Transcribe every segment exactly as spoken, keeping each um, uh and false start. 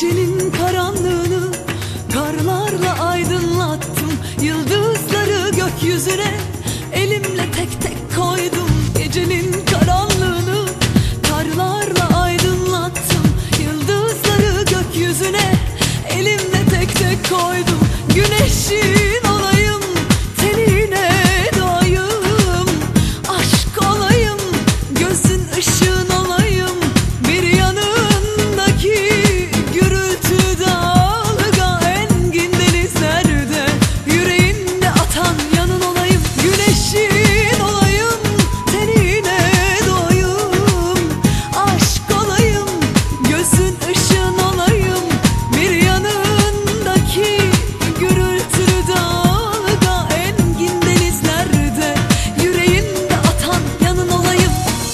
Gecenin karanlığını karlarla aydınlattım. Yıldızları gökyüzüne elimle tek tek koydum. Gecenin karanlığını karlarla aydınlattım. Yıldızları gökyüzüne elimle tek tek koydum. Güneşin olayım, tenine doğayım, aşk olayım, gözün ışığın olayım. Bir yanındaki gürültü dalga, engin denizlerde yüreğinde atan yanın olayım. Güneşin olayım, tenine doğayım, aşk olayım, gözün ışığın olayım. Bir yanındaki gürültülü dalga, engin denizlerde yüreğinde atan yanın olayım.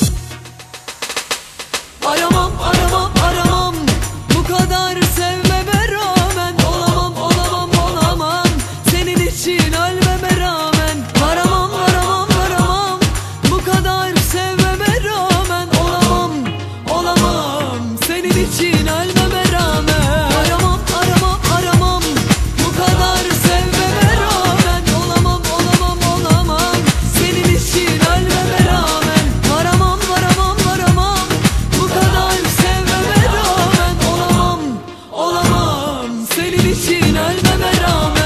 Aramam, aramam, aramam, bu kadar sevmeme rağmen. Olamam, olamam, olamam, senin için ölmeme rağmen. Varamam, varamam, varamam, bu kadar sevmeme rağmen. Olamam, olamam, senin için ölmeme rağmen. Aramam, aramam, aramam, bu kadar sevmeme rağmen. Olamam, olamam, olamam, senin için ölmeme rağmen. Varamam, varamam, varamam, bu kadar sevmeme rağmen. Olamam, olamam, senin için ölmeme rağmen.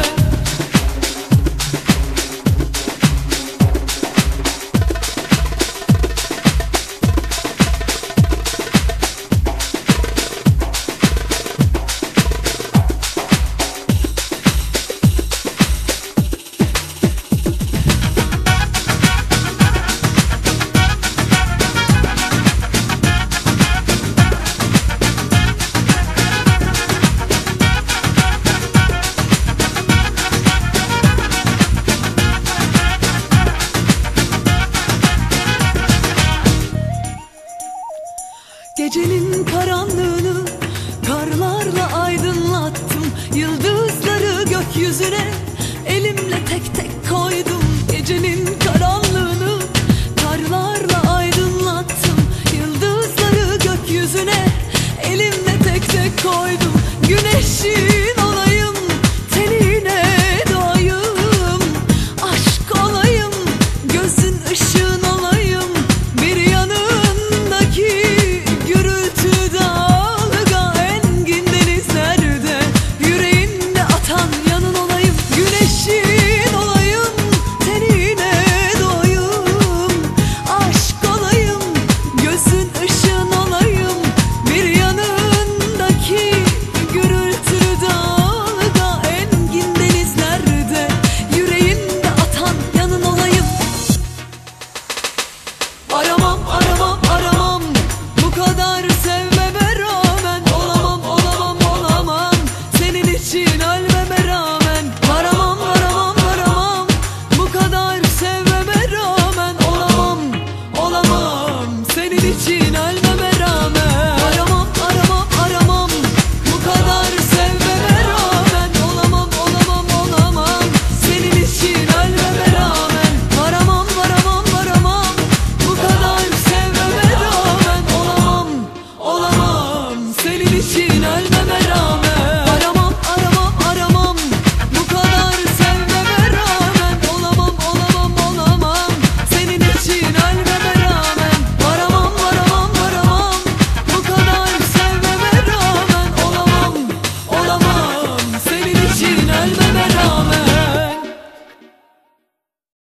Gecenin karanlığını karlarla aydınlattım. Yıldızları gökyüzüne elimle tek tek koydum. Gecenin karanlığını